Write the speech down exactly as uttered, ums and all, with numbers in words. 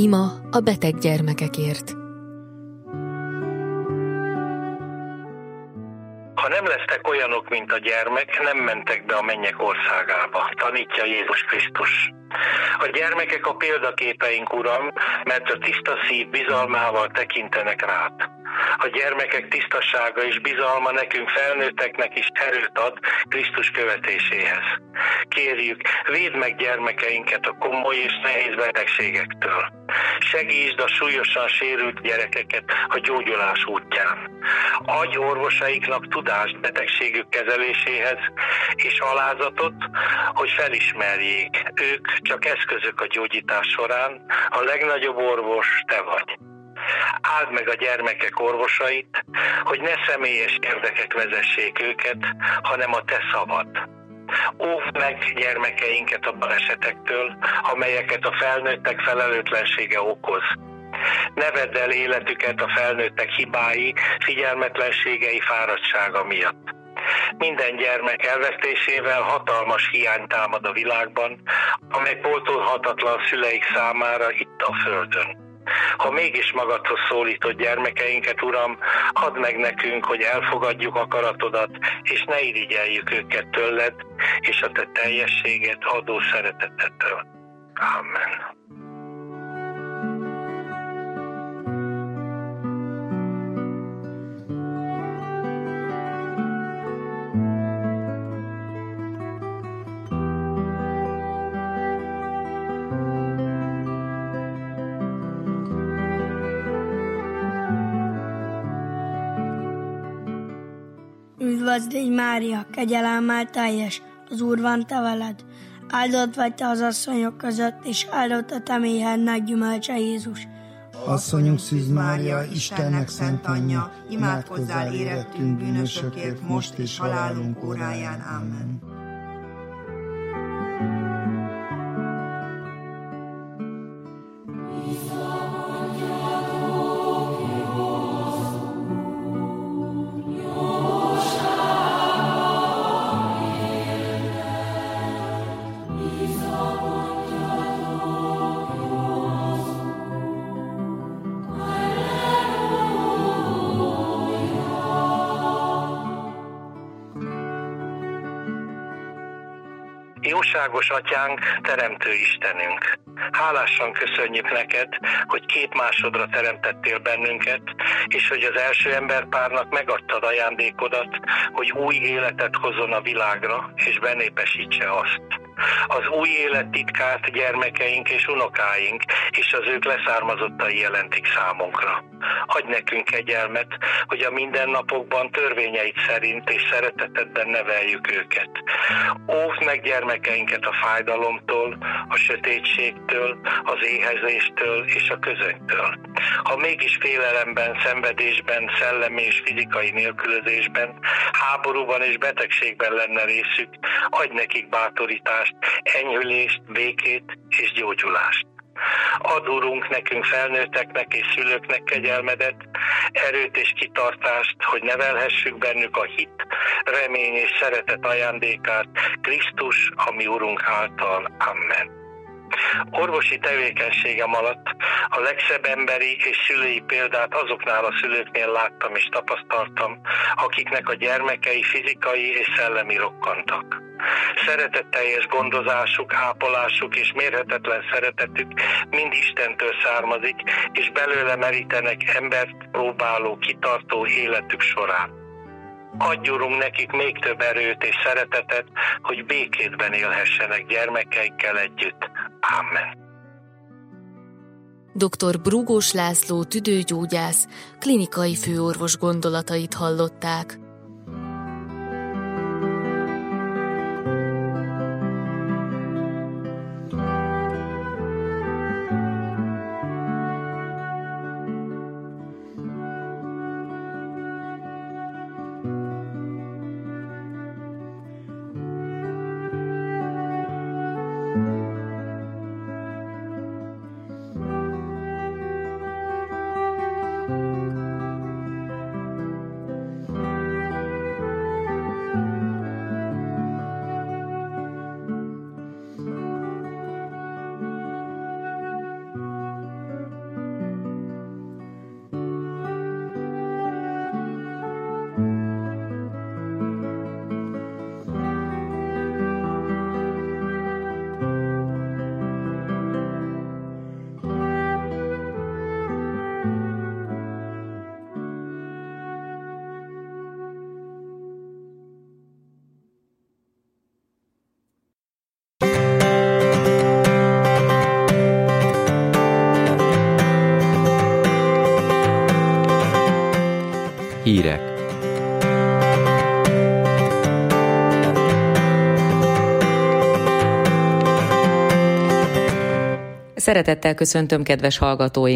Ima a beteg gyermekekért. Ha nem lesztek olyanok, mint a gyermek, nem mentek be a mennyek országába, tanítja Jézus Krisztus. A gyermekek a példaképeink, Uram, mert a tiszta szív bizalmával tekintenek rád. A gyermekek tisztasága és bizalma nekünk felnőtteknek is erőt ad Krisztus követéséhez. Kérjük, védd meg gyermekeinket a komoly és nehéz betegségektől. Segítsd a súlyosan sérült gyerekeket a gyógyulás útján. Adj orvosaiknak tudást betegségük kezeléséhez, és alázatot, hogy felismerjék, ők csak eszközök a gyógyítás során, a legnagyobb orvos te vagy. Áld meg a gyermekek orvosait, hogy ne személyes érdekek vezessék őket, hanem a te szavad. Óvd meg gyermekeinket a balesetektől, amelyeket a felnőttek felelőtlensége okoz. Ne vedd el életüket a felnőttek hibái, figyelmetlenségei, fáradtsága miatt. Minden gyermek elvesztésével hatalmas hiány támad a világban, amely pótolhatatlan szüleik számára itt a földön. Ha mégis magadhoz szólítod gyermekeinket, Uram, add meg nekünk, hogy elfogadjuk akaratodat, és ne irigyeljük őket tőled, és a te teljességet adó szeretetettől. Amen. Üdvözlégy Mária, kegyelemmel teljes, az Úr van te veled. Áldott vagy te az asszonyok között, és áldott a te méhednek gyümölcse Jézus. Asszonyunk Szűz Mária, Istennek szent anyja, imádkozzál érettünk bűnösökért, most és halálunk óráján. Amen. Jóságos Atyánk, Teremtő Istenünk! Hálásan köszönjük neked, hogy két másodra teremtettél bennünket, és hogy az első emberpárnak megadtad ajándékodat, hogy új életet hozzon a világra, és benépesítse azt. Az új élet titkát gyermekeink és unokáink, és az ők leszármazottai jelentik számunkra. Adj nekünk kegyelmet, hogy a mindennapokban törvényeid szerint és szeretetedben neveljük őket. Óvd meg gyermekeinket a fájdalomtól, a sötétségtől, az éhezéstől és a közönktől. Ha mégis félelemben, szenvedésben, szellemi és fizikai nélkülözésben, háborúban és betegségben lenne részük, adj nekik bátorítást, enyhülést, békét és gyógyulást. Add, Urunk, nekünk felnőtteknek és szülőknek kegyelmedet, erőt és kitartást, hogy nevelhessük bennük a hit, remény és szeretet ajándékát Krisztus, a mi Urunk által. Amen. Orvosi tevékenységem alatt a legszebb emberi és szülői példát azoknál a szülőknél láttam és tapasztaltam, akiknek a gyermekei fizikai és szellemi rokkantak. Szeretetteljes gondozásuk, ápolásuk és mérhetetlen szeretetük mind Istentől származik, és belőle merítenek embert próbáló, kitartó életük során. Adj, Urunk, nekik még több erőt és szeretetet, hogy békétben élhessenek gyermekeikkel együtt. Amen. doktor Brugós László tüdőgyógyász, klinikai főorvos gondolatait hallották. Hírek. Szeretettel köszöntöm kedves hallgatóinkat!